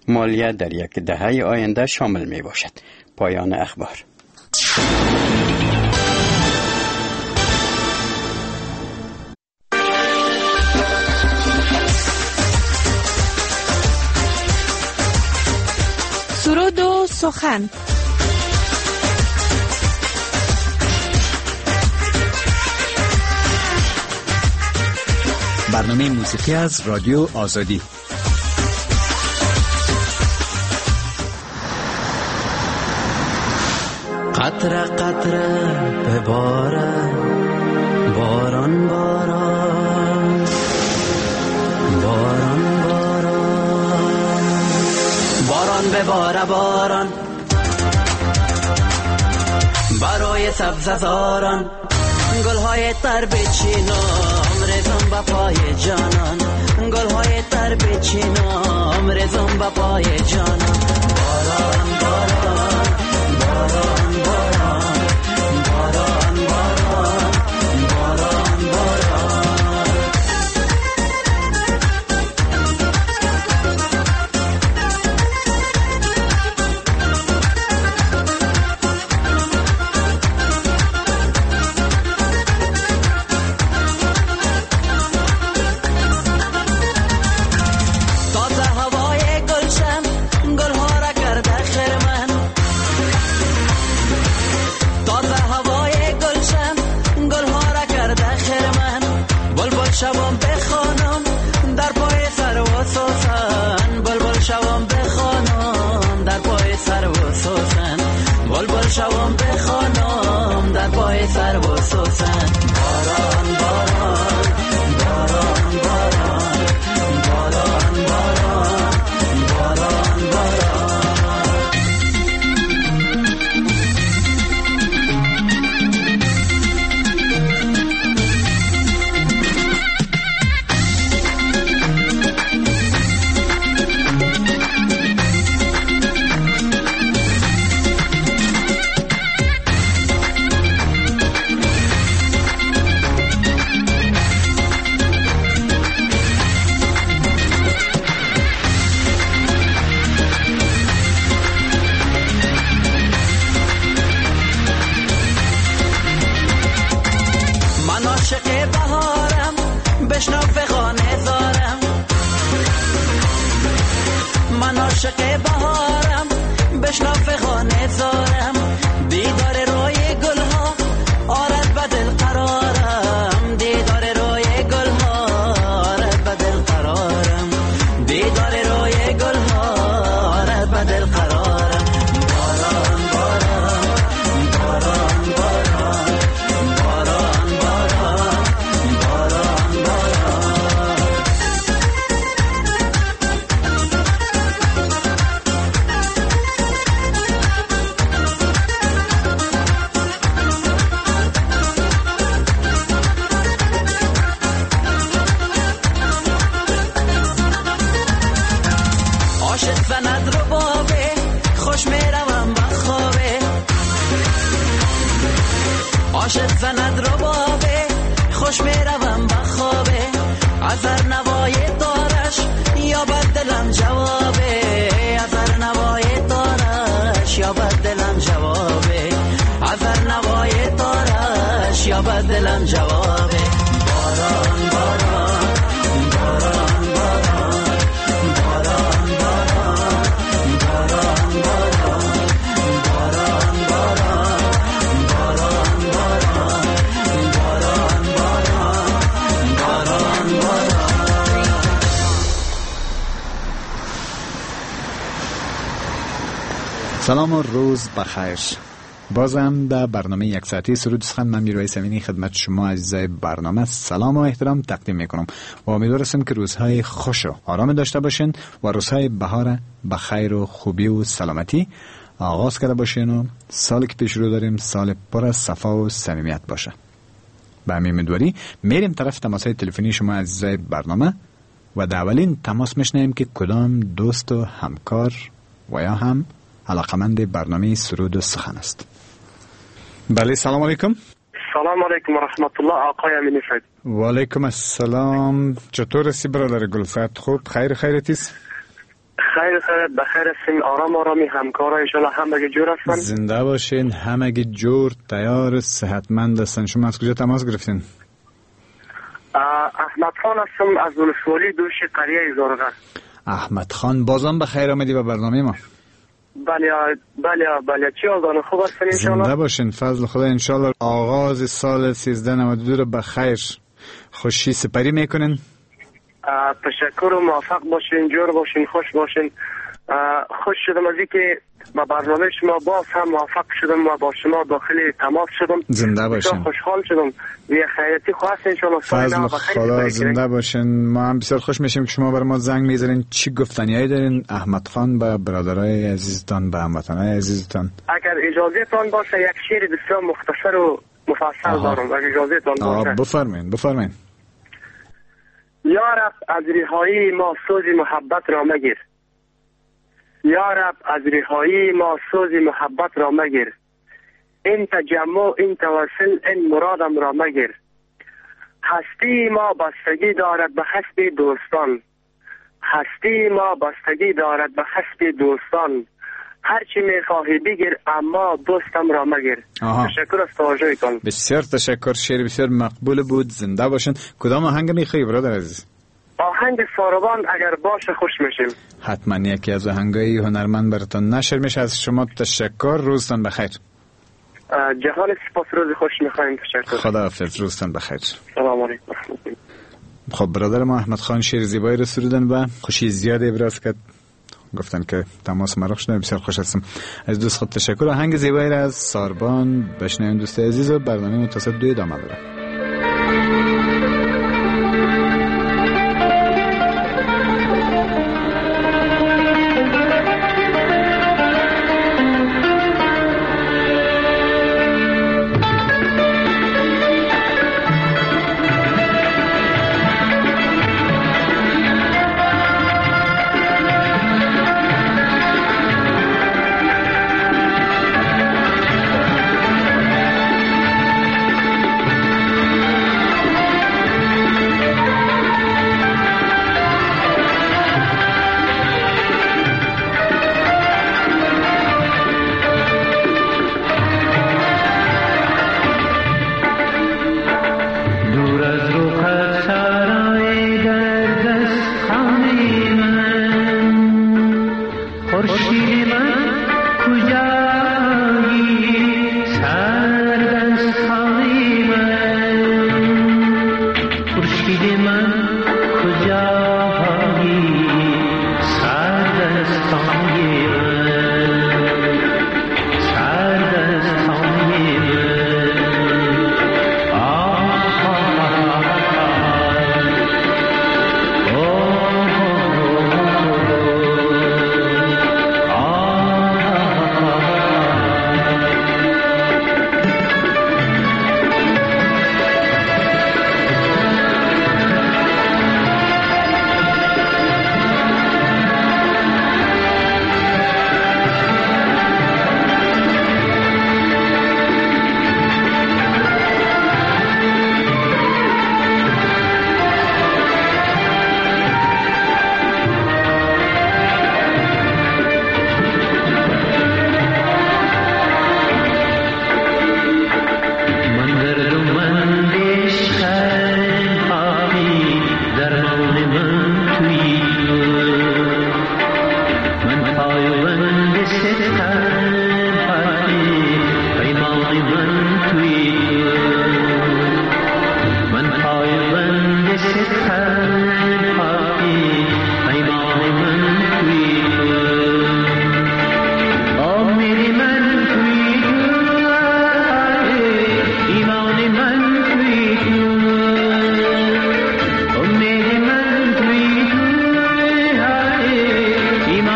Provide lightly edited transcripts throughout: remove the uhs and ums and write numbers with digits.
مالیه در یک دهه آینده شامل می باشد. پایان اخبار. سرود و سخن. برنامه موسیقی از رادیو آزادی. قطره قطره بباره باران باران باران باران باران بباره باران برای سبززاران گلهای تر بچینم رزم با پای جانان گلهای تر بچینم رزم با پای جانان باران باران باران باران باران باران باران باران تازه هوای گلشن گلها را کرده خرمن تازه هوای گلشن گلها را کرده خرمن بلبل شوم بخوانم در پای سر و سوسن بلبل شوم بخوانم در پای سر و سوسن بلبل شوم بخوانم در پای سر و سوسن باران باران باران باران باران باران باران باران من عاشق بهارم بشنو فغانه زارم من عاشق بهارم بشنو فغانه زارم دیدار روی گلها آرد به دل قرارم دیدار روی گلها آرد به دل قرارم دیدار روی گلها آرد به دل قرارم باران باران باران باران باران باران باران باران عاشق زند رو بابه خوش میروم به خوابه عاشق زند رو بابه خوش میروم به خوابه از هر نوای دارش یا بد دلم جوابه از هر نوای دارش یا بد دلم جوابه از هر نوای دارش یا بد دلم جوابه باران باران باران باران باران باران باران باران باران باران باران باران باران باران باران. سلام و روز بخیر. بازم در برنامه یک ساعتی سرود سخن من میرویس امینی خدمت شما عزیزای برنامه سلام و احترام تقدیم میکنم و امیدوارم که روزهای خوش و آرام داشته باشین و روزهای بهار بخیر و خوبی و سلامتی آغاز کرده باشین و سالی که پیش رو داریم سال پر از صفا و صمیمیت باشه. به همین امیدواری میریم طرف تماسهای تلفنی شما عزیزای برنامه و در اولین تماس میشنیم که کدام دوست و همکار و یا هم علاقمند برنامه سرود و سخن است. بله سلام علیکم. سلام علیکم و رحمت الله. آقای امینی فید. و علیکم السلام. چطور هستی برادر گلفت؟ خوب خیرتیست؟ خیر بخیر هستین. آرامی همکارا انشالله همگی جور هستن. زنده باشین، همگی جور، تیار، صحتمند هستن. شما از کجا تماس گرفتین؟ احمد خان هستم از ولسوالی دوش قریه زارغه. احمد خان، بازم بخیر آمدی به برنامه ما. بله چی آگان خوب هستن انشالله؟ زنده باشین، فضل خدا. انشالله آغاز سال 1392 رو بخیر خوشی سپری میکنین. تشکر و موفق باشین، جور باشین، خوش باشین. خوش شدم از اینکه با برنامه شما باز هم موفق شدم و با شما داخل تماس شدم. زنده باشین. خوشحال شدم. یه خیرتی خواست انشالله. فضل خدا. زنده باشین. ما هم بسیار خوش میشیم که شما بر ما زنگ میزنین. چی گفتنیایی دارین احمد خان به برادرای عزیزتان، به هموطنای عزیزتان؟ اگر اجازه تان باشه یک شعر بسیار مختصر و مفصل دارم. اگر اجازه تان باشه. بفرمایید. یا رب از رهایی ما سوز محبت را مگیر. یا رب از رهایی ما سوز محبت را مگیر. این تجمع، این توسل، این مرادم را مگیر. هستی ما بستگی دارد به حسب دوستان. هستی ما بستگی دارد به حسب دوستان. هرچی میخواهی بگیر اما دوستم را مگیر. تشکر از توجهتان. بسیار تشکر. شعر بسیار مقبول بود. زنده باشین. کدام آهنگ میخوایی برادر عزیز؟ آهنگ ساربان اگر باشه خوش میشیم. حتما یکی از آهنگای هنرمند براتون نشر میشه. از شما تشکر. روزتان بخیر. جهان سپاس. روز خوش میخوایم. تشکر. خداحافظ. روزتان بخیر. سلام علیکم. خب برادر ما احمد خان شعر زیبایی رو سرودن و خوشی زیاد ابراز کرد. گفتن که تماس مرخ شده. بسیار خوش هستم. از دوست خود تشکر. آهنگ زیبایی را از ساربان بشنویم دوست عزیز. و برنامه متصل 2 ادامه داره.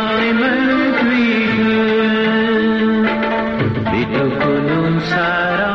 کنون سرا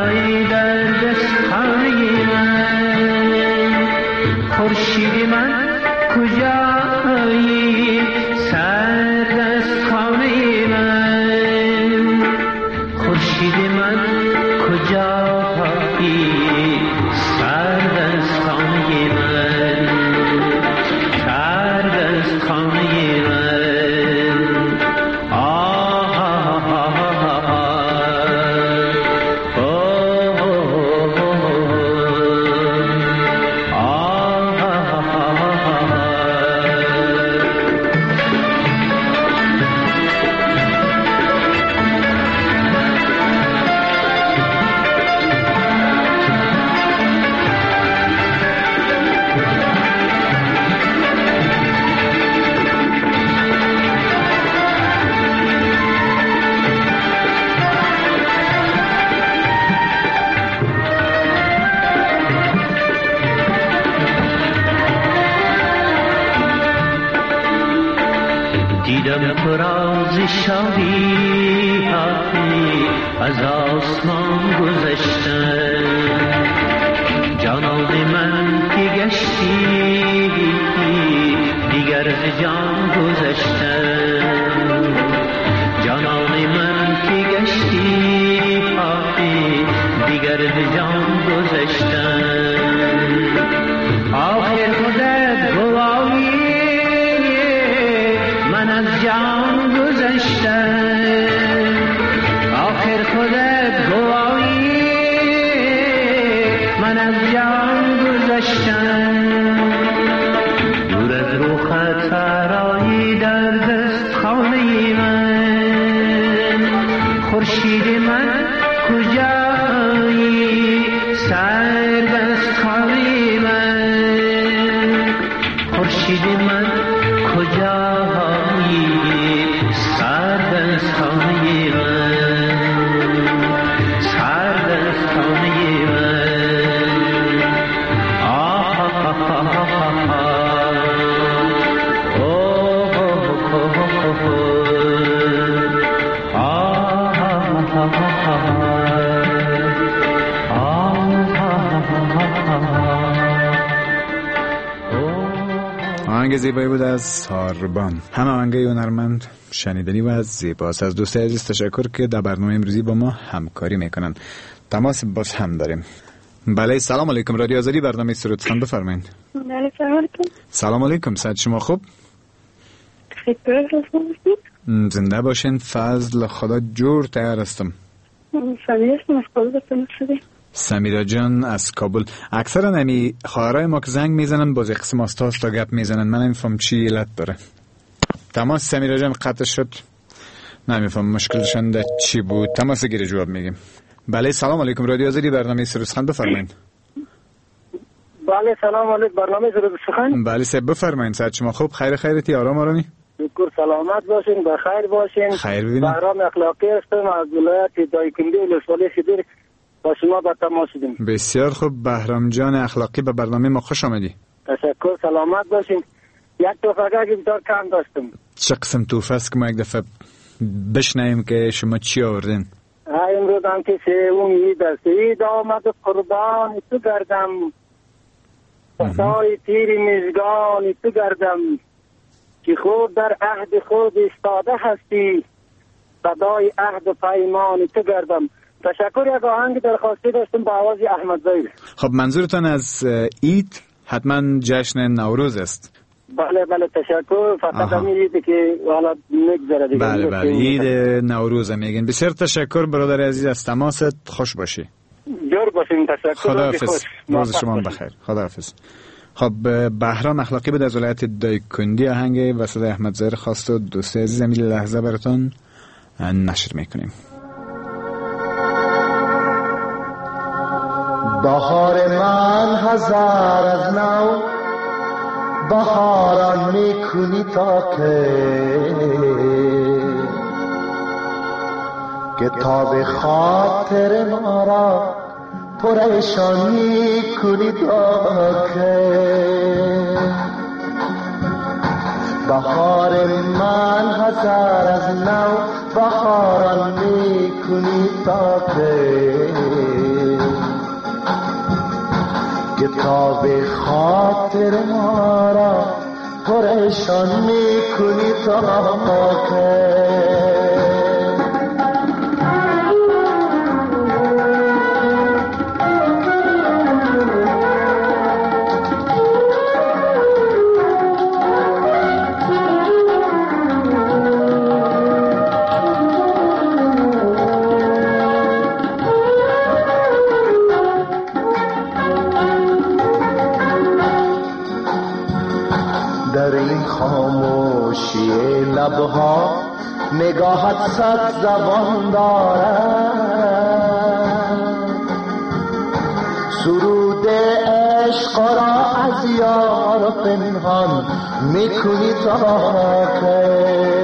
راز شادی از آسمان گذشتن جانان من که گشتی دیگر ز جان گذشتن جانان من که گشتی دیگر ز جان گذشتن آخر خودت گواهی من از جان گذشتن آخر خودت گواهی من از جان گذشتن دور از روخت سرایی در دست خانه من خورشید من کجایی سر دست خانه من خورشید من کجایی سر دست خانه من سر دست خانه من آه آهنگ زیبایی بود از ساربان. همه آهنگ هنرمند شنیدنی و از زیباست. از دوستای عزیز تشکر که در برنامه امروزی با ما همکاری میکنن. تماس باز هم داریم. بله سلام علیکم، رادیو آزادی برنامه سرود خان بفرمایید. بله سلام علیکم. سلام علیکم، صحت شما خوب؟ زنده باشین. فضل خدا جور تیار هستم. سمیرا از کابل شده. سمیرا جان از کابل. اکثرا نمی خواهرای ما که زنگ میزنن باز قسم استاس تا گپ میزنن، من نمیفهم چی علت داره. تماس سمیرا جان قطع شد، نمیفهم مشکلشون در چی بود. تماس گیره جواب میگیم. بله سلام علیکم، رادیو آزادی برنامه سرود سخن بفرمایید. بله سلام علیکم، برنامه سرود سخن. بله سب بفرمایید. صحت شما خوب؟ خیریتی آرام آرامی؟ شکر سلامت باشین، بخیر باشین. خیر ببینید. بهرام اخلاقی هستم از ولایت دایکنی ولسوالی خدیر. با شما با تماس شدیم. بسیار خوب بهرام جان اخلاقی، به برنامه ما خوش آمدی. تشکر سلامت باشین. یک توفیقه بسیار کم داشتم. چه قسم توفیق است که ما یک دفعه بشنویم که شما چی آوردین؟ امروز هم که سوم عید است، عید آمد و قربان تو گردم صدای تیر میزگان تو گردم که خود در عهد خود استاده هستی صدای عهد و پیمان تو گردم. تشکر. یک آهنگ درخواستی داشتم با آواز احمد زاید. خب منظورتان از عید حتما جشن نوروز است؟ بله بله تشکر. فقط همین عیدی که حالا نگذره دیگه. بله بله عید نوروز میگن. بسیار تشکر برادر عزیز از تماست. خوش باشی. جور باشین. تشکر. خداحافظ. روز شما بخیر. خداحافظ. خب بهرام اخلاقی بود از ولایت دایکنی. آهنگ وسط احمد زاهر خواست و دوست عزیز همین لحظه براتون نشر میکنیم. بهار من هزار از نو بهاران میکنی تا که تا به خاطر ما را پریشان میکنی تا که بهار من هزار از نو بهاران میکنی تا که تا به خاطر ما را پریشان میکنی تا که لبها نگاهت صد زبان دارد سرود عشق را از یار پنهان میکنی تا که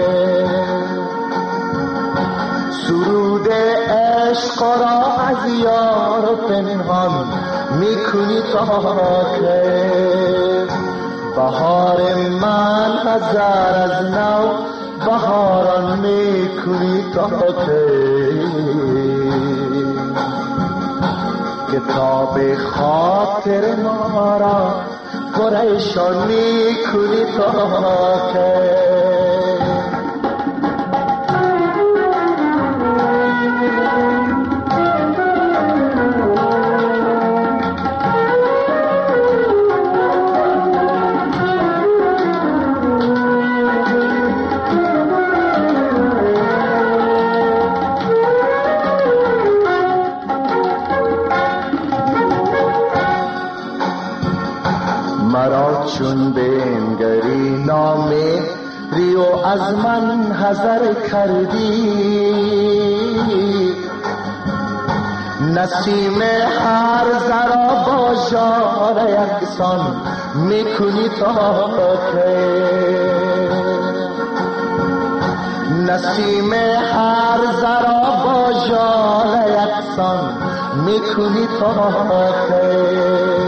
سرود عشق را از یار پنهان میکنی تا که بهار من هزار از نو بهاران میکنی تا کتاب خاطر ما را پریشان میکنی تا که مرا چون بنگری نامه ریو از من حذر کردی نسیم هر ذرا با ژاله یکسان میکنی تا که نسیم هر ذرا با ژاله یکسان میکنی تا که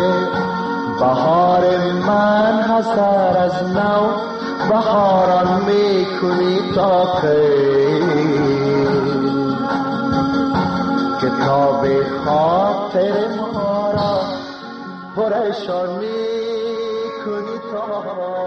بهار من حسر از نو بهاران میکنی تا کتاب خاطر ما را پریشان میکنی تا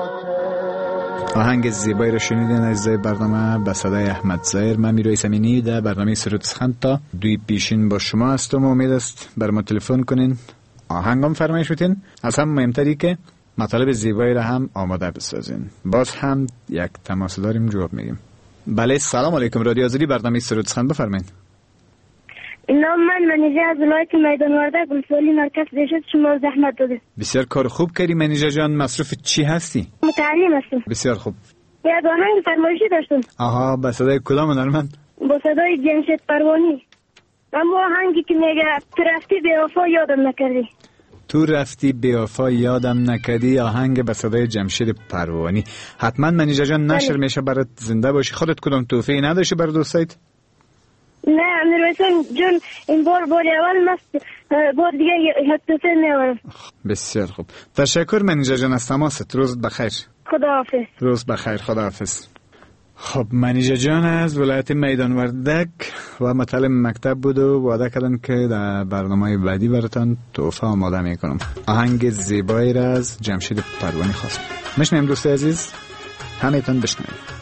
آهنگ زیبایی رو شنیدین عزیزای برنامه به صدای احمد ظاهر. من میرایس امینی در برنامه سرود سخن تا دوی پیشین با شما هستم و امید است بر ما تلفن کنین، آهنگام فرمایش بتین، از هم مهمتری که مطالب زیبایی را هم آماده بسازین. باز هم یک تماس داریم جواب میگیم. بله سلام علیکم، رادیو آزادی برنامه سرود سخن بفرمایید. نام من منیژه از ولایت میدان وردک گلسولی مرکز دیشت شما زحمت داده. بسیار کار خوب کردی منیژه جان. مصروف چی هستی؟ متعلم هستم. بسیار خوب. یک آهنگ فرمایشی داشتم. آها، به صدای کدام هنرمند؟ با صدای جمشید پروانی. اما آهنگی که میگه تو رفتی بی وفا یادم نکردی. تو رفتی بی وفا یادم نکردی، آهنگ به صدای جمشید پروانی. حتما منیژه جان نشر میشه برات زنده باشی. خودت کدام توفیقی نداشتی برای دوستایت؟ نه امیرحسین جون این بار اول مست، بار دیگه توفیق نیاورم. بسیار خوب، تشکر منیژه جان از تماست. روز بخیر. خداحافظ. روز بخیر، خداحافظ. خب منیژه جان از ولایت میدان وردک و متعلم مکتب بود و وعده کردن که در برنامه بعدی براتون تحفه آماده میکنم. آهنگ زیبایی را از جمشید پروانی خواستم. میشنویم دوست عزیز، همه‌تون بشنوید.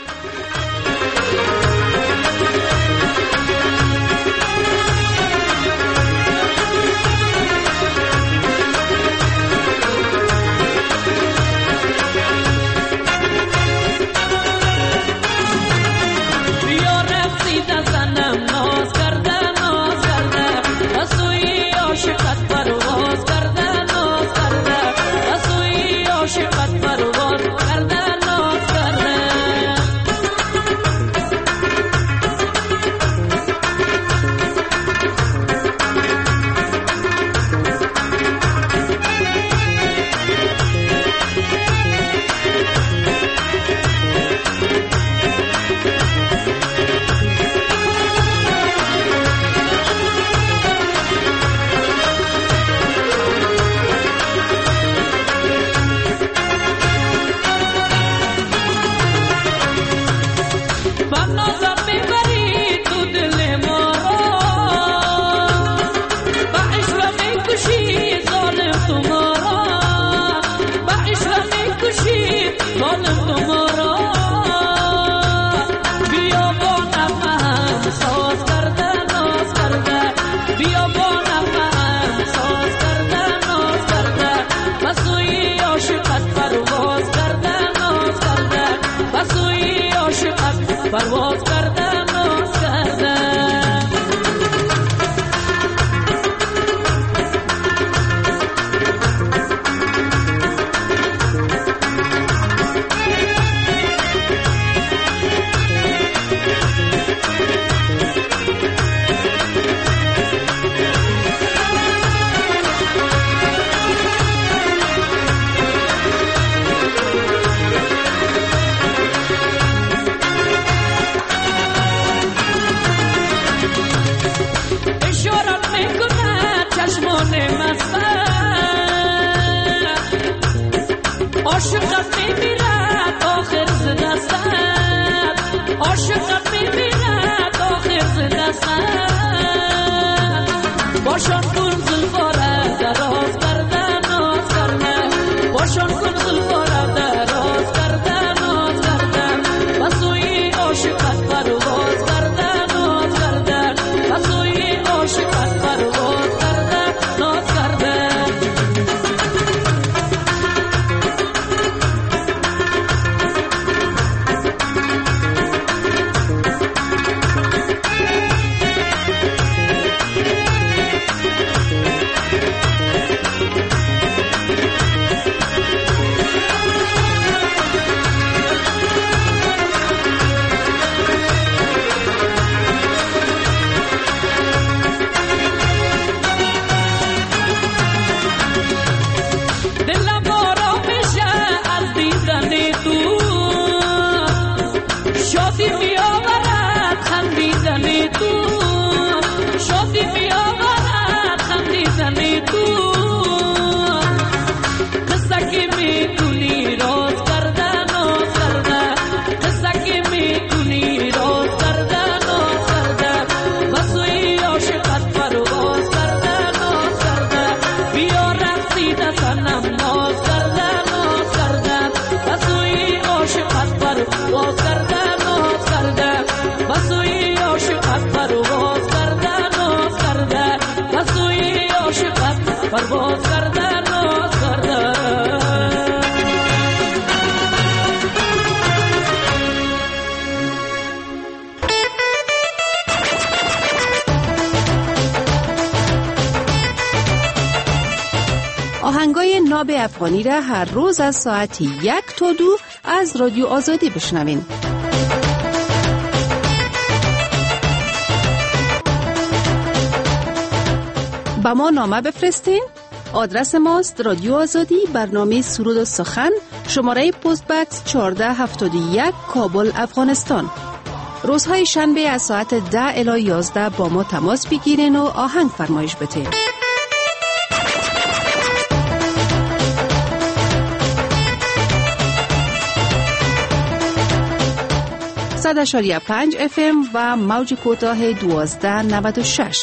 پرواز کردن ناز کردن عاشقم میبیند آخر زندستن باشان کن زلفاره دراز کردن ناز کردن باشان کن زلفاره دراز کردن ناز کردن بسوی عاشقت پرواز کردن ناز کردن بسوی عاشقت پرواز کردن ناز کردن پرواز کردن ناز کردن آهنگای ناب افغانی را هر روز از ساعت 1 تا 2 از رادیو آزادی بشنوین. با ما نامه بفرستین. آدرس ماست رادیو آزادی، برنامه سرود و سخن، شماره پست بکس 1471 کابل افغانستان. روزهای شنبه از ساعت 10 الی 11 با ما تماس بگیرین و آهنگ فرمایش بتین. صد 5 FM و موج کوتاه 1296.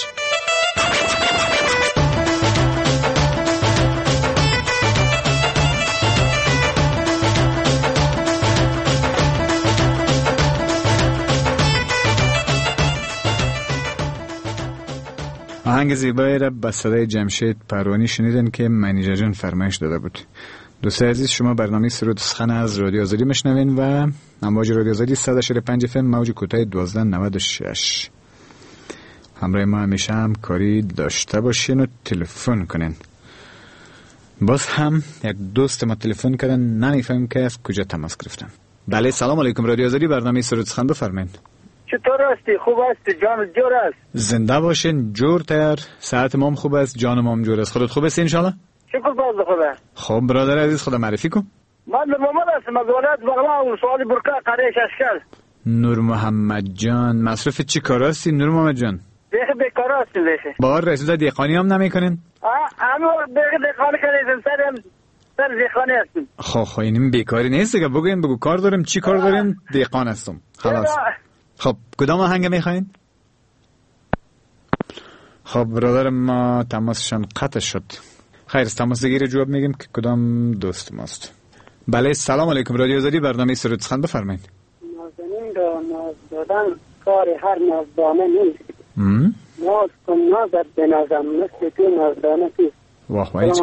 آهنگ زیبایی را به صدای جمشید پروانی شنیدن که منیجر جان فرمایش داده بود. دوستان عزیز، شما برنامه سرود سخن از رادیو آزادی میشنوین و امواج رادیو آزادی 100.5 FM موج کوتاه 1296. همراه ما همیشه همکاری داشته باشین و تلفن کنین. باز هم یک دوست ما تلفن کردن، نمیفهمیم که از کجا تماس گرفتن. بله، سلام علیکم، رادیو آزادی برنامه سرود سخن بفرمایید. چطور هستی؟ خوب هستی؟ جان جور است؟ زنده باشین، جور تر. ساعت ما هم خوب است، جان ما هم جور است. خودت خوب هستی ان شاء الله؟ شکر باز خدا. خب برادر عزیز، خدا معرفی کن. من نور محمد هستم از ولایت بغلان و سوال برکه قریه ششکل. نور محمد جان، مصرف چی کار هستی نور محمد جان؟ بیکار هستی دیگه. بار رسید دیقانی هم نمیکنین؟ همون دیقانی کنیم، سر دیقانی هستیم. خب اینم بیکاری نیست دیگه. بگو کار داریم. چی کار داریم؟ دیقان هستم خلاص. خب کدام آهنگ میخواین؟ خب برادر ما تماسشان قطع شد. خیر، تماس گیر جواب میگیم که کدام دوست ماست. بله، سلام علیکم، رادیو آزادی برنامه سرود سخن بفرمایید. نازنین را ناز دادن کار هر نازدانه نیست. ناز کن نازت بنازم مثل تو نازدانه کیست. واه وای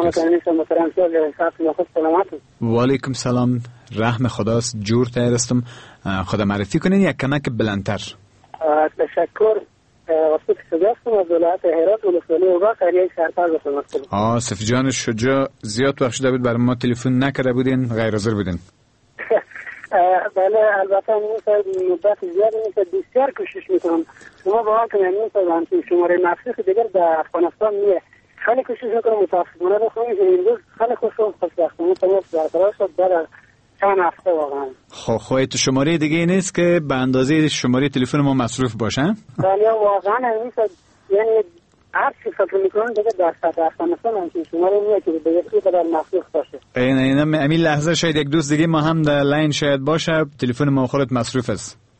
و علیکم سلام، رحم خداست، جور تایرستم. خدا معرفی کنین یک کمک بلندتر. تشکر. واسه شجاعتم از ولایت هرات ولسوالی اوبا قریه سرپر بسمت کنم. آصف جان شجاع، زیاد وقت شده بود برای ما تلفن نکرده بودین، غیر حاضر بودین. بله البته مدت زیادی میشه، بسیار کوشش میکنم. شما باور کنید میتونم که شماره مخصوص دیگر در افغانستان میه. خیلی کوشش میکنم متاسفانه بخونم که این روز خیلی خوشبختانه تماس برقرار شد در چند هفته واقعا. خب تو شماره دیگه نیست که به اندازه شماره تلفن ما مصروف باشه؟ بله واقعا نمیشه، یعنی هر چی فکر میکنم دیگه در سطح افغانستان همچین شماره میه که به یکی قدر مصروف باشه. این لحظه شاید یک دوست دیگه ما هم در لاین شاید باشه، تلفن ما خودت مصروف است.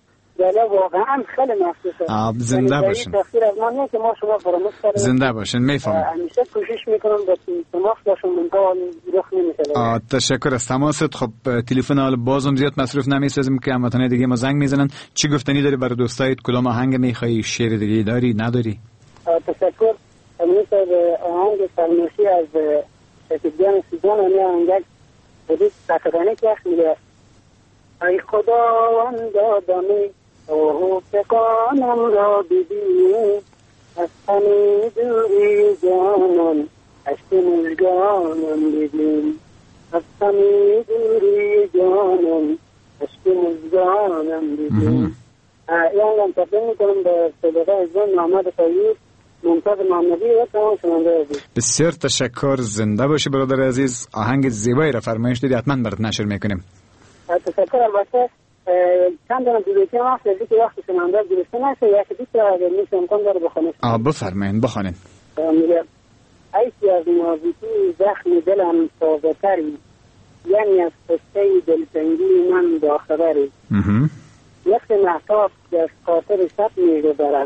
بله واقعا خیلی مخصوصه. زنده باشین. تفسیر از من که ما شما فراموش کردیم. زنده باشین میفهمم. همیشه کوشش میکنم با تماس باشم منتها رخ نمیشه. تشکر از تماست. خب تلفن حالا بازم زیاد مصروف نمیسازیم که هموطنای دیگه ما زنگ میزنن. چی گفتنی داری برای دوستایت؟ کدام آهنگ میخوای؟ شعر دیگه داری نداری؟ تشکر. مثل آهنگ فرمایشی از شکیبیان سیزان و نه آهنگ حدود تقرانه که میگه ای خداوند آدمی اوه فقانم را ببین از همه دوری جانم عشق مژگانم ببین از همه دوری جانم عشق مژگانم ببین. یعنی هم تقدیم میکنم به صدقه زن محمد طیب ممتاز محمدی و تمام شنونده عزیز. بسیار تشکر. زنده باشی برادر عزیز. آهنگ زیبایی را فرمایش دادی، حتما برات نشر میکنیم. تشکر. البته چند دانه دیگه ما هستی که وقتی شنونده درسته نشه یکی دیگه اگر میشه امکان داره بخونید. بفرمایید بخونید. میگه ایسی از نازکی زخم دلم تازه تری یعنی از قصه دلتنگی من باخبری یک محتاب که از خاطر شب میگذرد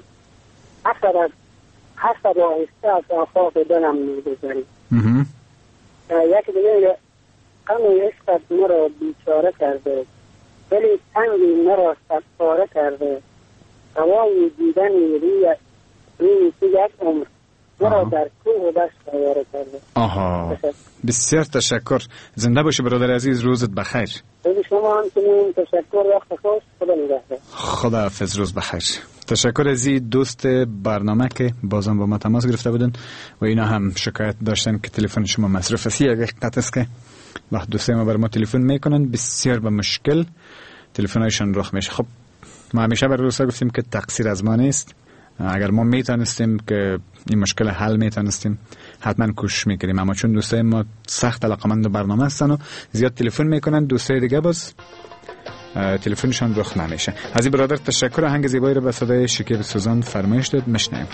حسب آهسته از آفاق دلم میگذری. یکی دیگه غم عشقت مرا بیچاره کرده ولی تنگی مرا صدپاره کرده هوای دیدن روی تو یک عمر مرا در کوه و دشت آواره کرده. بسیار تشکر. زنده باشی برادر عزیز. روزت بخیر. شما همچنین تشکر. وقت خوش. خدا نگهدار. خدا حافظ. روز بخیر. تشکر از این دوست برنامه که بازم با ما تماس گرفته بودن و اینا هم شکایت داشتن که تلفن شما مصرف است. یک حقیقت است که وقت دوستای ما بر ما تلفن میکنن بسیار به مشکل تلفنایشان رخ میشه. خب ما همیشه برای دوستا گفتیم که تقصیر از ما نیست. اگر ما میتونستیم که این مشکل حل میتونستیم حتما کوشش میکردیم، اما چون دوستای ما سخت علاقمند برنامه هستن و زیاد تلفن میکنن دوستای دیگه باز تلفنشان رخ نمیشه. از این برادر تشکر. آهنگ زیبایی رو به صدای شکیب سوزان فرمایش داد. مشنویم.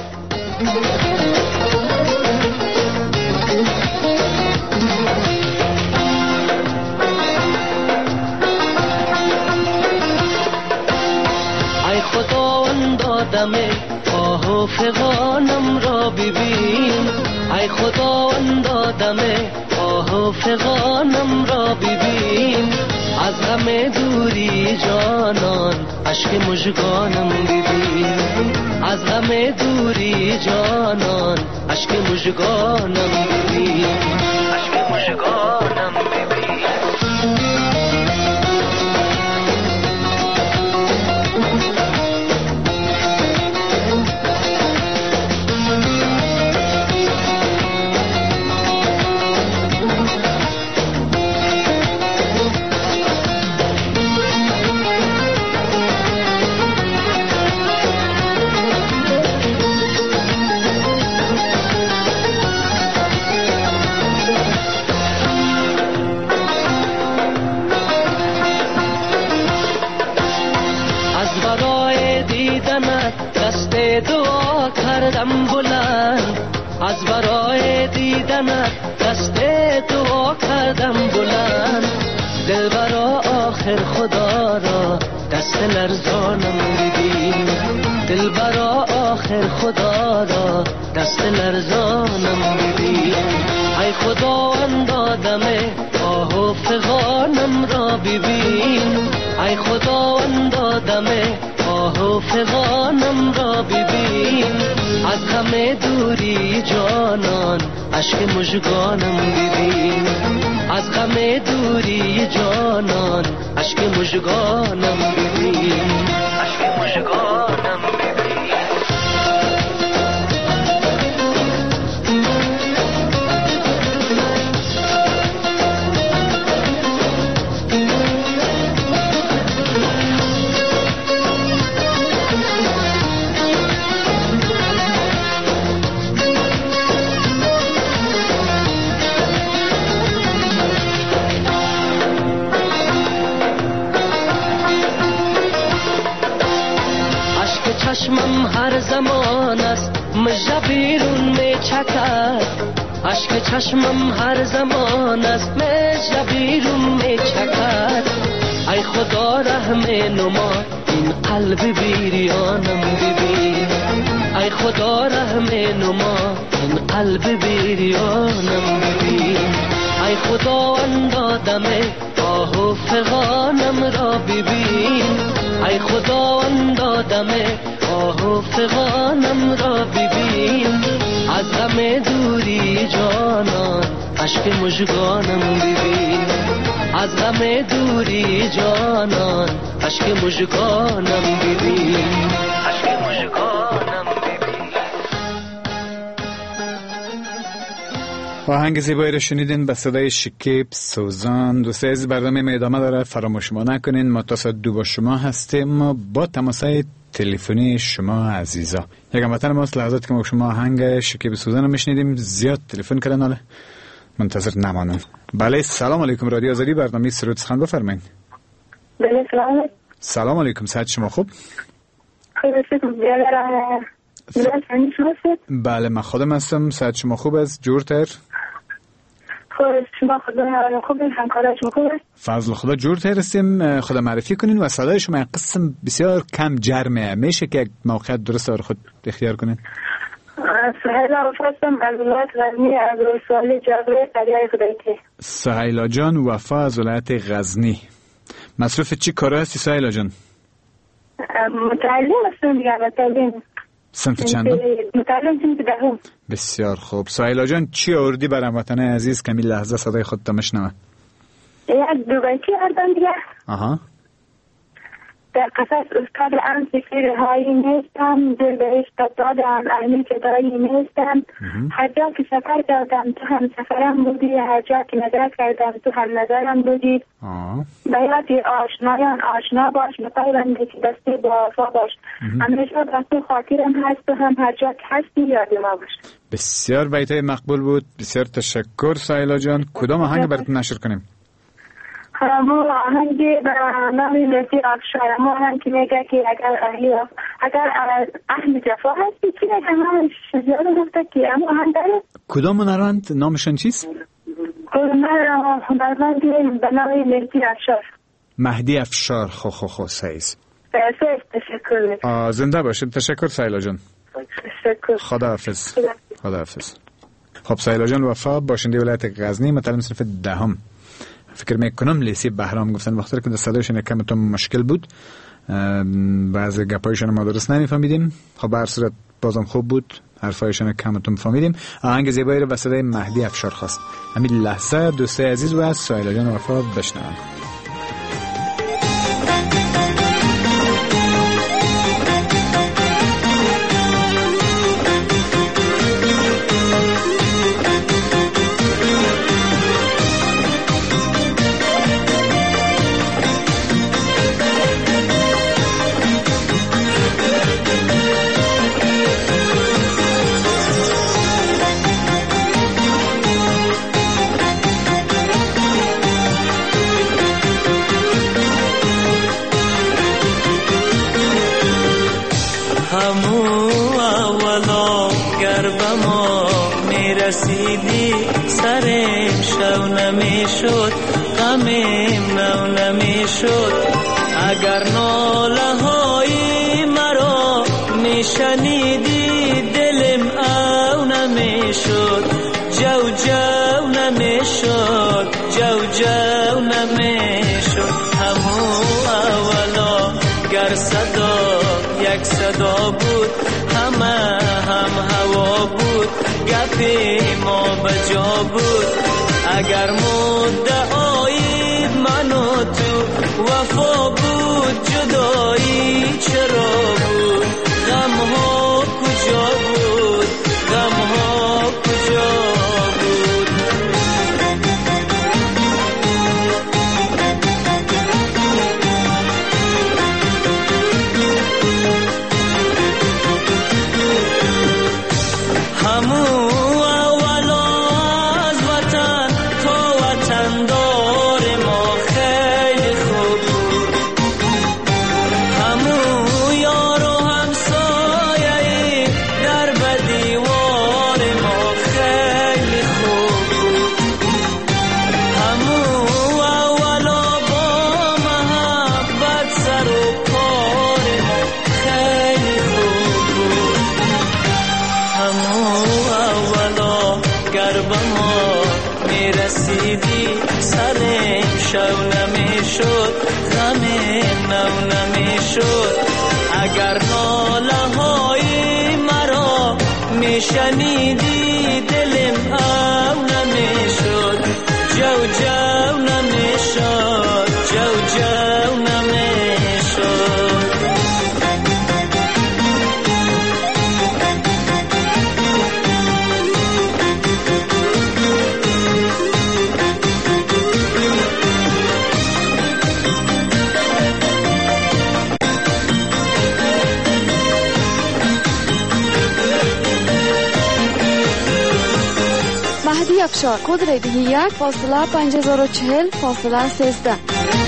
ای خداوند آدم آه و فغانم را ببین ای خداوند آدم آه و فغانم را ببین از همه دوری جانان عشق مژگانم ببین از همه دوری جانان عشق مژگانم ببین عشق مژگانم ببین. دعا کردم بلند از برای دیدنت دست دعا کردم بلند دلبرا آخر خدا را دست لرزانم ببین دلبرا آخر خدا را دست لرزانم ببین ای خداوند آدم آه و فغانم را ببین ای خداوند آدم آه و فغانم را ببین از همه دوری جانان عشق مژگانم ببین از همه دوری جانان عشق مژگانم ببین عشق مژگانم ببین. چشمم هر زمان است مژه بیرون می چکد اشک چشمم هر زمان است مژه بیرون می چکد ای خدا رحم نما این قلب بیریانم ببین. ای خدا رحم نما این قلب بیریانم ببین. ای خدا اندادم آه و فغانم را ببین. ای خدا اندادم آه و فغانم را ببین. از غم دوری جانان عشق مژگانم ببین. از غم دوری جانان عشق مژگانم ببین. عشق مژگانم ببین. آهنگ زیبایی رو شنیدین به صدای شکیب سوزان. دوستای عزیز برنامه ادامه داره، فراموش ما نکنین. ما تا ساعت 2 با شما هستیم با تماسای تلفنی شما عزیزا. یک هموطن ماست لحظات که ما شما آهنگ شکیب سوزان رو میشنیدیم زیاد تلفن کردن، حالا منتظر نمانن. بله سلام علیکم، رادیو آزادی برنامه سرود سخن بفرمایید. بله سلام. سلام علیکم، صحت شما خوب؟ بله من خودم هستم، صحت شما خوب است؟ جورتر؟ شما خدا خوب، همکارای شما خوب است؟ فضل خدا جورتر هستیم. خدا معرفی کنین و صدای شما یک قسم بسیار کم جرمه، میشه که یک موقع درست رو خود اختیار کنین؟ سهیلا وفاستم از ولایت غزنی از رساله جبره قریه خدایتی. سهیلا جان وفا از ولایت غزنی. مصروف چی کاره هستی سهیلا جان؟ متعلم هستم دیگه. متعلم صنف چند؟ متعلم صنف دهم. بسیار خوب. سهیلا جان چی آوردی برای هموطن عزیز کمی لحظه صدای خودت نشنوه؟ یک دو بیتی آوردم دیگه. آها. در قفس استاد آن فکر هایی نیستم، دل بهش دادم علمی که دایی نیستم. هر جا که سفر کردم تو هم سفرم بودی، هر جا که نظر کردم تو هم نظرم بودی. بیاتی آشنایان آشنا باش، بپیوندی که دستی با وفا باش. همیشه با تو خاطرم هست، تو هم هر جا که هستی یاد ما باش. بسیار بیتای مقبول بود، بسیار تشکر سهیلا جان. کدام آهنگ براتون نشر کنیم؟ همون آهنگی به نامی نسی افشار، همون آهنگ که میگه که اگر اهل جفا هستی که همون شجاعت گفته که همون آهنگ داره. کدام هنرمند نامشون چیست؟ هنرمند به نامی نسی افشار. مهدی افشار. خو سعیز. تشکر. زنده باشید. تشکر سهیلا جان. تشکر. خداحافظ. خداحافظ. خب سهیلا جان وفا باشنده ولایت غزنی، متعلم صنف دهم. فکر میکنم لیسی بهرام گفتن وقتی که صدایشون کم تو مشکل بود، بعضی گپایشون ما درست نمیفهمیدیم. خب به هر صورت بازم خوب بود، حرفایشون کم تو فهمیدیم. آهنگ زیبایی رو به صدای مهدی افشار خواست. همین لحظه دوستای عزیز و از سهیلا جان وفا بشنویم. اگر ناله های مرا میشنیدی دلم او نمیشد، جو نمیشد، جو نمیشد. همو اولا گر صدا یک صدا بود، همه هم هوا بود، گپ ما بجا بود. اگر مدعای من و تو وفا بود، جدایی چرا بود؟ غم ها کجا بود؟ غم ها کجا بود؟ همون یا اگر ناله های مرا میشنیدی دلم او نمیشد، جو جو نمیشد، جو جو نمیشد. مهدی افشار کد ریدی 1.5040.13.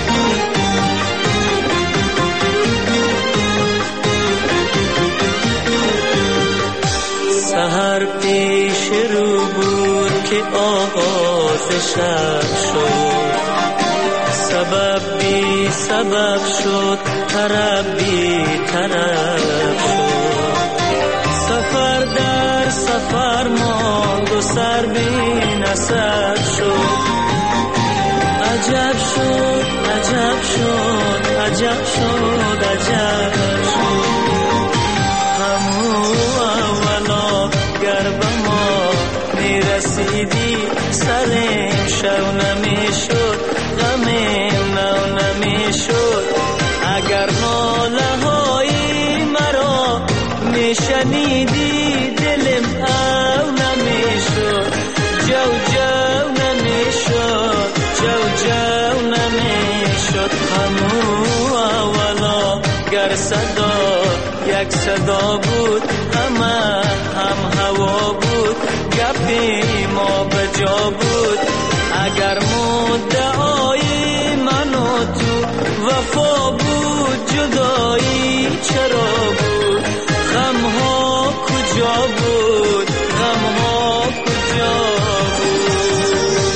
سحر پیش رو بود که آغاز شب شد، سبب بی سبب شد، طرب بی طرب شد. سفر در سفر ماند و سر بی نسب شد. عجب شد، عجب شد، عجب شد، عجب شد. همو اولا گر به ما میرسیدی سرم شو نمیشد، غمم نو نمیشد. اگر ناله های مرا میشنیدی دلم او نمیشد، جو جو نمیشد، جو جو نمیشد. همو اولا گر صدا یک صدا بود، همه هم هوا بود، گپی ما به جا بود. اگر مدعای من و تو وفا بود، جدایی چرا بود؟ غمها کجا بود؟ غمها کجا بود؟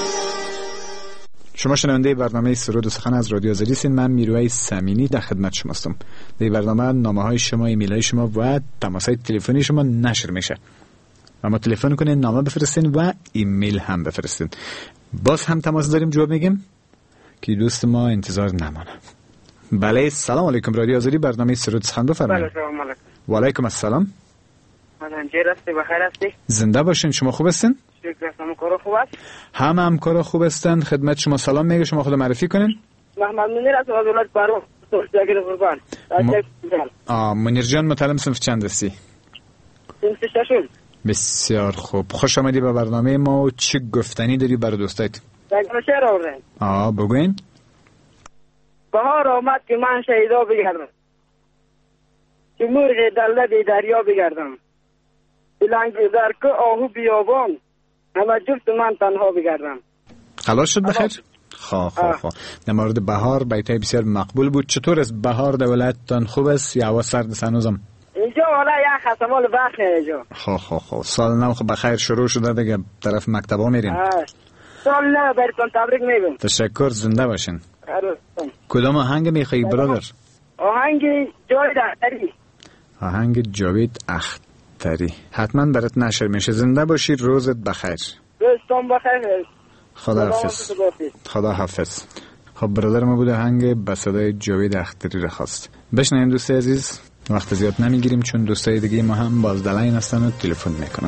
شما شنونده برنامه سرود و سخن از رادیو آزادی هستین. من میروی سمینی در خدمت شما هستم. در برنامه نامه های شما، ایمیل های شما و تماس های تلفنی شما نشر میشه. اما تلفن کنین، نامه بفرستین و ایمیل هم بفرستین. باز هم تماس داریم، جواب میگیم که دوست ما انتظار نمانه. بله، سلام علیکم. رادیو آزادی، برنامه سرود و سخن، بفرمایید. سلام علیکم. و علیکم السلام. منجر هستی؟ بخیر هستی؟ زنده باشین. شما خوب هستین؟ شکر. همکارا خوب است؟ همکارا خوب هستن. خدمت شما سلام میگه. شما خود معرفی کنین. محمد منیر از ولایت بارو سرجاگیر قربان. منیر جان، متعلم صنف چند هستی؟ صنف ششم. بسیار خوب. خوش آمدی به برنامه ما. چه گفتنی داری برای دوستایت؟ دقیقا شعر آوردن. بگوین. بهار آمد که من شیدا بگردم، که مرغ در لب دریا بگردم، بلنگ در که آهو بیابان، همه جفت من تنها بگردم. خلاص شد بخیر؟ خواه. در مورد بهار بیتای بسیار مقبول بود. چطور از بهار در ولایتتان خوب است یا هوا سرد سنوزم؟ اینجا حالا یک خسمال بخت نه اینجا. خواه. سال نو خب بخیر شروع شده دیگه، طرف مکتبا میرین. سال نو براتون تبریک میگم. تشکر، زنده باشین. کدام آهنگ میخوایی برادر؟ آهنگ جاوید اختری. آهنگ جاوید اختری حتما برات نشر میشه. زنده باشی، روزت بخیر. روزتون بخیر. خدا حافظ. خب برادر ما بود آهنگ به صدای جاوید اختری را خواست. بشنویم دوست عزیز. وقت زیاد نمیگیریم چون دوستای دیگه ما هم باز دلاین هستن و تلفن میکنن.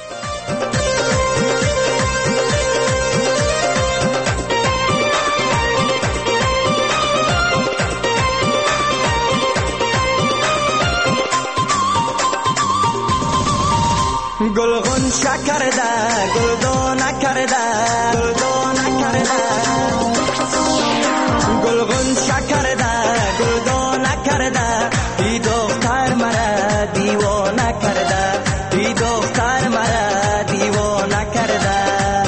گلغون شکر ده گلدو نکرده، گلدو نکرده. گلغون شکر ده گلدو نکرده، ای دختر مرا دیوانه کرده، ای دختر مرا دیوانه کرده.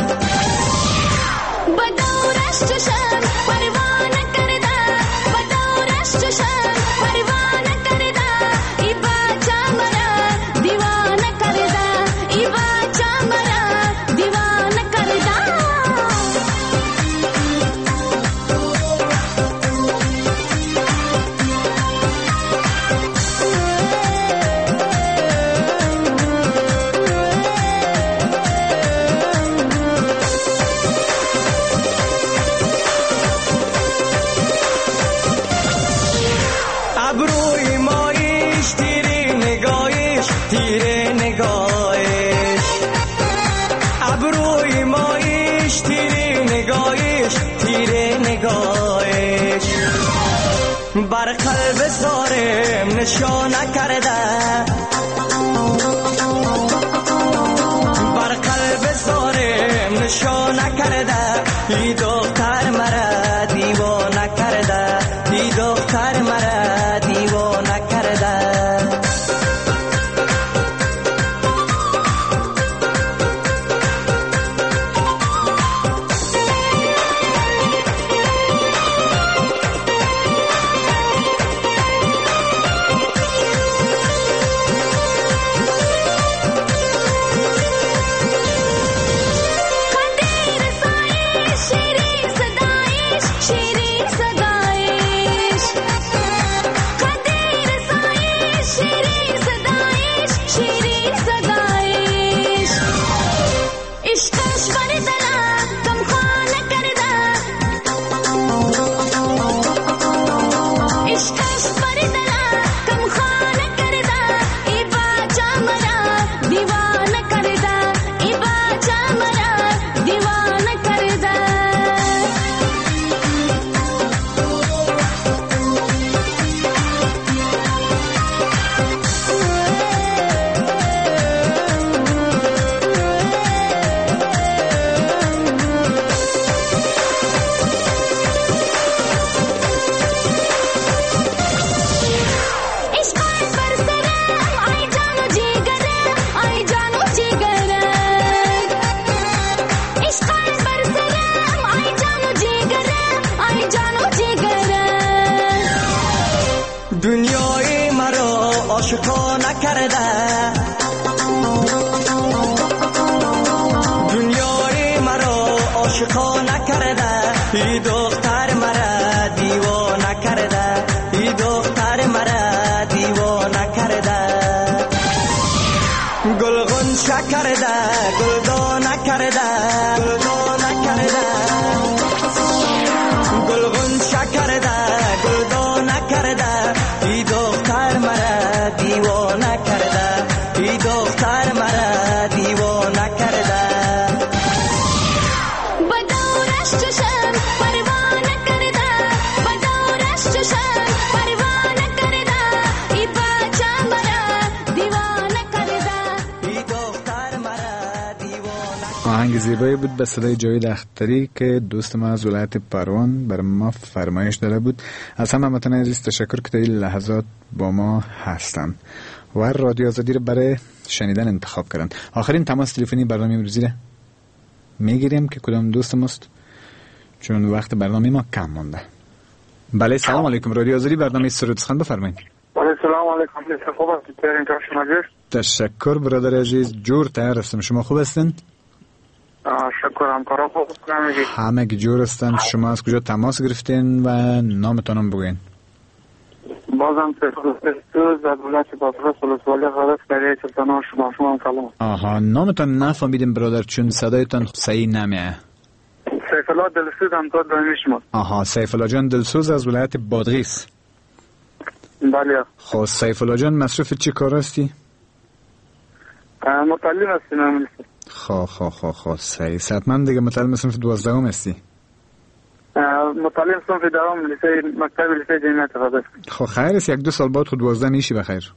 بدورش چشم پروانه کرده، بدورش چشم پروانه کرده، ای بچه مرا دیوانه کرده، ای بچه مرا دیوانه کرده. بر قلب زارم نشانه کرده بر قلب زارم نشانه کرده ای دختر مرا دیوانه کرده ای دختر مرا دیوانه کرده دنیای مرا عاشقانه کرده دنیای مرا عاشقانه کرده ای دختر مرا دیوانه کرده ای دختر مرا دیوانه کرده گلغن شکرده گلدانه کرده گلدانه کرده گلغن شکرده گلدانه کرده ای دختر مرا دیوانه کرده ای دختر مرا دیوانه کرده بدورش چشم پروانه کرده بدورش چشم پروانه کرده ای بچه مرا دیوانه کرده ای دختر مرا دیوانه. آهنگ زیبایی بود به صدای جاوید اختری که دوست ما از ولایت پروان بر ما فرمایش داده بود. از همه هموطنان عزیز تشکر که تا این لحظات با ما هستند و رادیو آزادی رو برای شنیدن انتخاب کردن. آخرین تماس تلفنی برنامه امروزی رو میگیریم که کدام دوست ماست چون وقت برنامه ما کم مونده. بله سلام علیکم، رادیو آزادی برنامه سرود سخن بفرمایید. بله سلام علیکم، خوب هستید؟ تشکر برادر عزیز، جور تیار هستم. شما خوب هستین؟ شکر، همکارا خوب هستن؟ همه جور هستن. شما از کجا تماس گرفتین و نامتانم بگوین؟ بازم سرود از ولایت پاسرس ولسوالی غرب دریای چلتنا. شما سلام. آها، نامتان نفهمیدم برادر چون صدایتان صحیح نمیه. سیف الله دلسوز هم تا دایمی شما. آها، سیف الله جان دلسوز از ولایت بادغیس. بله. خب سیف الله جان مصروف چی کار هستی؟ متعلم هستیم. خب صحیح. حتما دیگه متعلم صنف 12 هستی؟ متعلم صنف دوم لیسه مکتب لیسه جامعه تقاضا. خب خیر است، 1-2 سال بعد خود 12 میشی بخیر.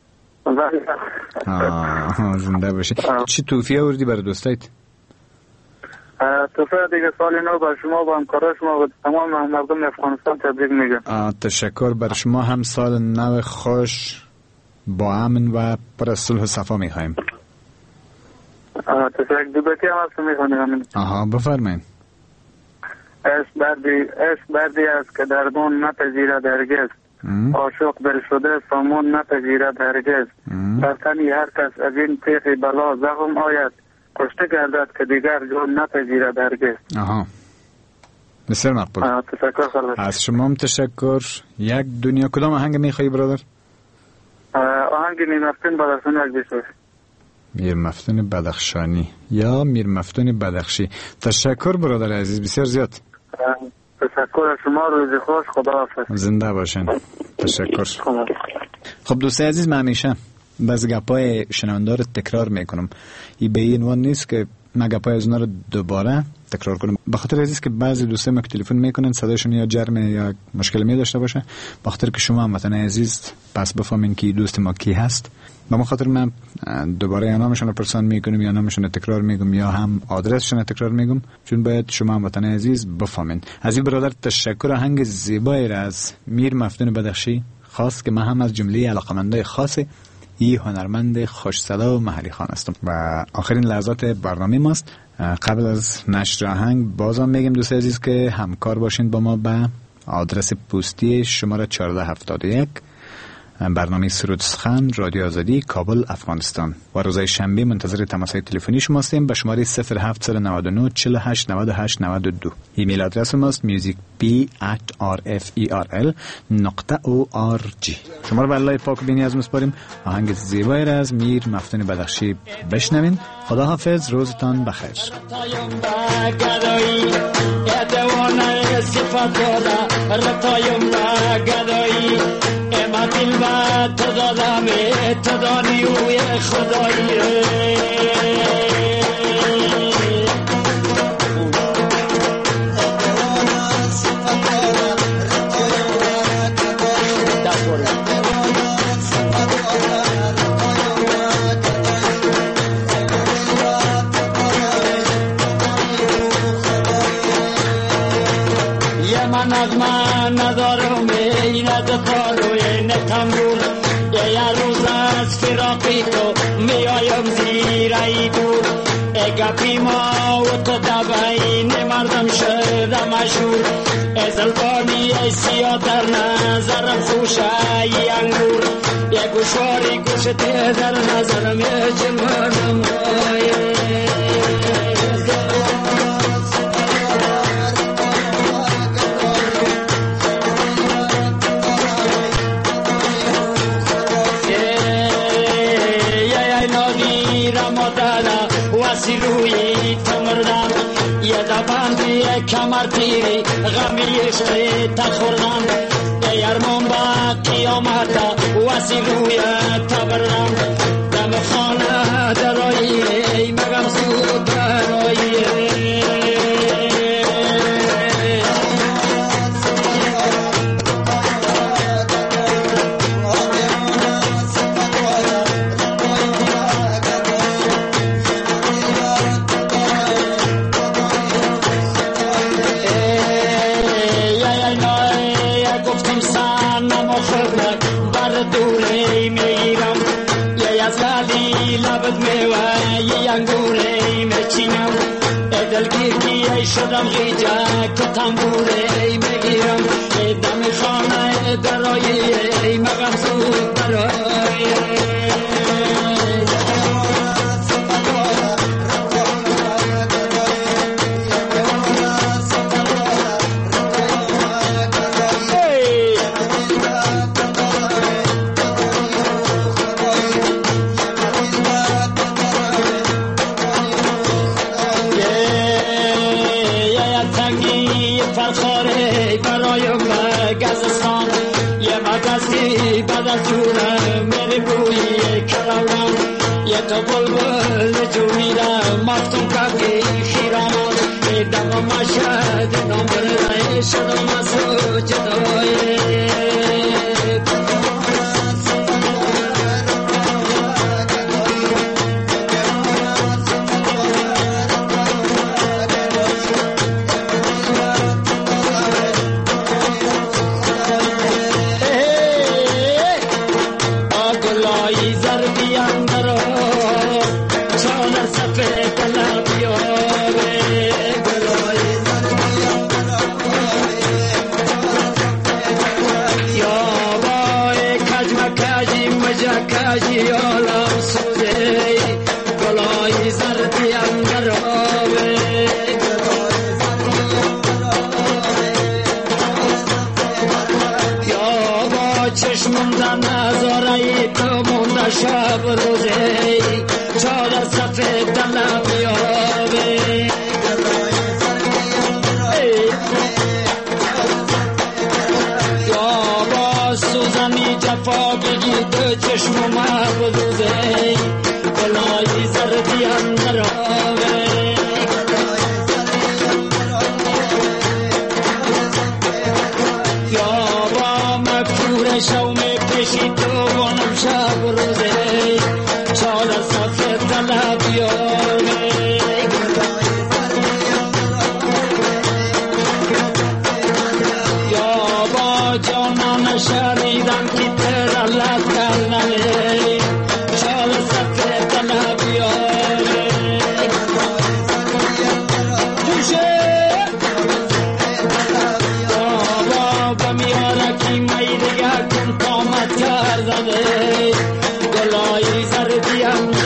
زنده باشی. چی توفیه آوردی برای دوستایت؟ توفیه دیگه سال نو بر شما و همکارا شما و تمام مردم افغانستان تبریک میگم. تشکر بر شما هم. سال نو خوش با امن و پر از صلح و صفا میخوایم. تشکر. دو بیتی هم هست میخوانیم. آها بفرمایید. عشق بردی است که درمان نپذیرد هرگز، عاشق دل شده سامان نپذیرد هرگز، در تنی هر کس از این تیغ بلا زخم آید، کشته گردد که دیگر جان نپذیرد هرگز. آها بسیار مقبول. تشکر خالد. از شما هم تشکر. یک دنیا کدام آهنگ میخوایی برادر؟ آهنگ میر مفتون بدخشانی یک بیشتر. میر مفتون بدخشانی یا میر مفتون بدخشی. تشکر برادر عزیز، بسیار زیاد. تشکر از شما، روز خوش، خدا حافظ. زنده باشین. تشکر. خب دوست عزیز، من همیشه بعضی گپای شنونده رو تکرار میکنم. این به این وان نیست که مگپای از اونا رو دوباره تکرار کنم. به خاطر عزیز که بعضی دوستان ما که تلفن میکنن صداشون یا جرمه یا مشکل می داشته باشه، به خاطر که شما هموطن عزیز پس بفهمین که دوست ما کی هست، به ما خاطر من دوباره یا نامشون رو پرسان میکنم یا نامشون رو تکرار میگم یا هم آدرسشون رو تکرار میگم، چون باید شما هموطن عزیز بفهمین. از این برادر تشکر. آهنگ زیبایی را از میر مفتون بدخشی خواست که من هم از جمله علاقمندای خاص این هنرمند خوش صدا و محلی خان هستم و آخرین لحظات برنامه ماست. قبل از نشر آهنگ بازم میگم دوست عزیز که همکار باشین با ما به آدرس پستی شماره 1471 برنامه سرود سخن رادیو آزادی کابل افغانستان و روزهای شنبه منتظر تماس‌های تلفنی شما هستیم به شماره 0799 48 98 92. ایمیل آدرس ماست musicp@rferl.org. شما رو به الله پاک و بی‌نیاز میسپاریم. آهنگ زیبایی را از میر مفتون بدخشی بشنوین. خدا حافظ، روزتان بخیر. دل و تو دادم تو دانی اوی خدایی من از من ندارم اینت کاروی نتمبور یه روز از فراقی تو میایم زیرایی دور گپی ما و تو دبین مردم شده مشهور ازلبانی ای سیاه در نظرم خوشایی انگور یه گوشواری گوشتی در نظرم یه جلوانم روی تمردم یه دبندی کمر تیری غمی عشقی تخوردم یرمان با قیامت وسی روی تبردم دم خانه درایی مگم زود درایی شدم غیجه که تنبوره میگیرم دم خانه درایی مگم زود برای تو بلبل جویرم مفتون که خیران دم مشهد نامبر شدم از جدای شب روزی چادر سفید دلم بیابه یا با سوزنی جفا بگی تو چشم مبروزی گلای زردی اندر آبه روزه شال ساز طلب یاره یا با جانان شریدم که تر لب کردنه شال ساز طلب یاره جوشه بابا میاره که می دیگه کن قامت کردنه گلای زردیم